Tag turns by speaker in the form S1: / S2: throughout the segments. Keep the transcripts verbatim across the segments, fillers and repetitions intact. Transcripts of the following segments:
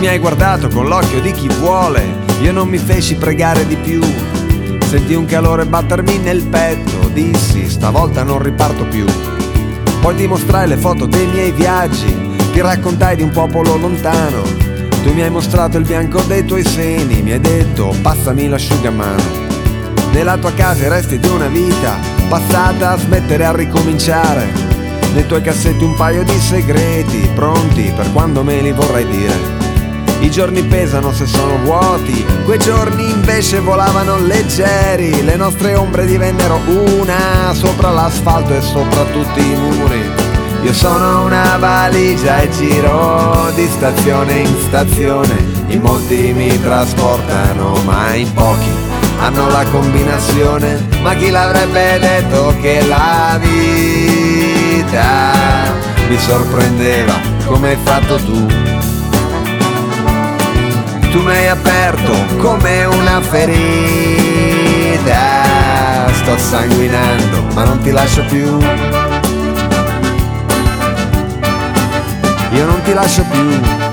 S1: mi hai guardato con l'occhio di chi vuole, io non mi feci pregare di più. Sentì un calore battermi nel petto, dissi stavolta non riparto più. Poi ti mostrai le foto dei miei viaggi, ti raccontai di un popolo lontano. Tu mi hai mostrato il bianco dei tuoi seni, mi hai detto passami l'asciugamano. Nella tua casa i resti di una vita passata a smettere a ricominciare. Nei tuoi cassetti un paio di segreti pronti per quando me li vorrai dire. I giorni pesano se sono vuoti, quei giorni invece volavano leggeri. Le nostre ombre divennero una sopra l'asfalto e sopra tutti i muri. Io sono una valigia e giro di stazione in stazione. In molti mi trasportano ma in pochi hanno la combinazione. Ma chi l'avrebbe detto che la vita mi sorprendeva come hai fatto tu. Tu mi hai aperto come una ferita. Sto sanguinando ma non ti lascio più. Io non ti lascio più.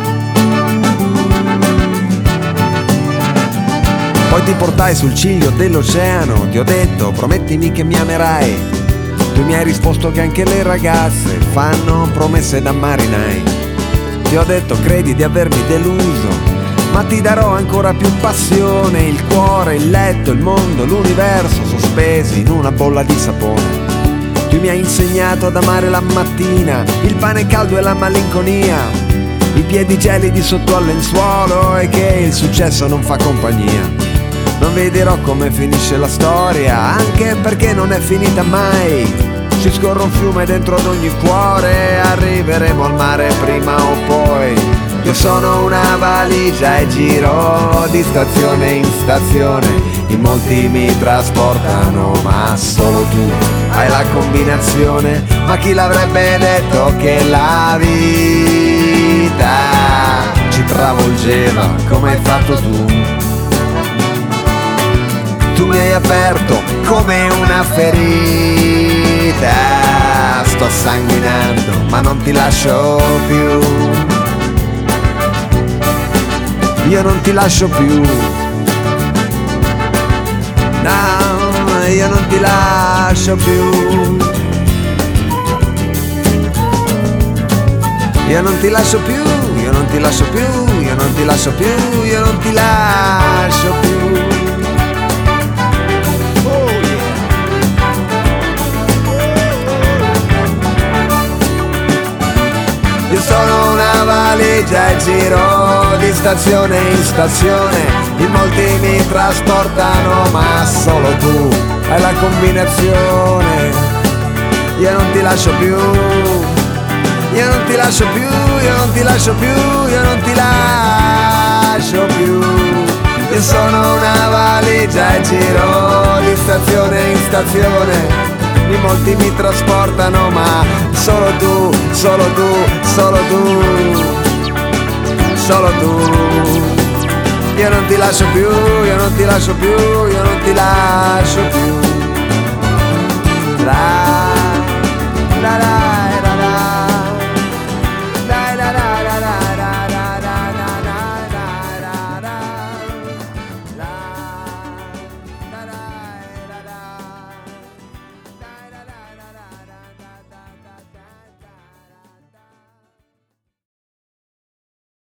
S1: Poi ti portai sul ciglio dell'oceano. Ti ho detto promettimi che mi amerai. Tu mi hai risposto che anche le ragazze fanno promesse da marinai. Ti ho detto credi di avermi deluso, ma ti darò ancora più passione. Il cuore, il letto, il mondo, l'universo sospesi in una bolla di sapone. Tu mi hai insegnato ad amare la mattina, il pane caldo e la malinconia, i piedi gelidi sotto al lenzuolo e che il successo non fa compagnia. Non vi dirò come finisce la storia, anche perché non è finita mai. Ci scorre un fiume dentro ad ogni cuore, arriveremo al mare prima o poi. Io sono una valigia e giro di stazione in stazione. In molti mi trasportano ma solo tu hai la combinazione. Ma chi l'avrebbe detto che la vita ci travolgeva come hai fatto tu. Tu mi hai aperto come una ferita. Sto sanguinando ma non ti lascio più. Io non ti lascio più. No, io non ti lascio più. Io non ti lascio più. Io non ti lascio più. Io non ti lascio più. Io non ti lascio più. Io sono una valigia e giro di stazione in stazione. In molti mi trasportano ma solo tu hai la combinazione. Io non ti lascio più. Io non ti lascio più. Io non ti lascio più. Io non ti lascio più. Io sono una valigia e giro di stazione in stazione. In molti mi trasportano ma solo tu, solo tu, solo tu, solo tu. Io non ti lascio più, io non ti lascio più, io non ti lascio più. La, la, la.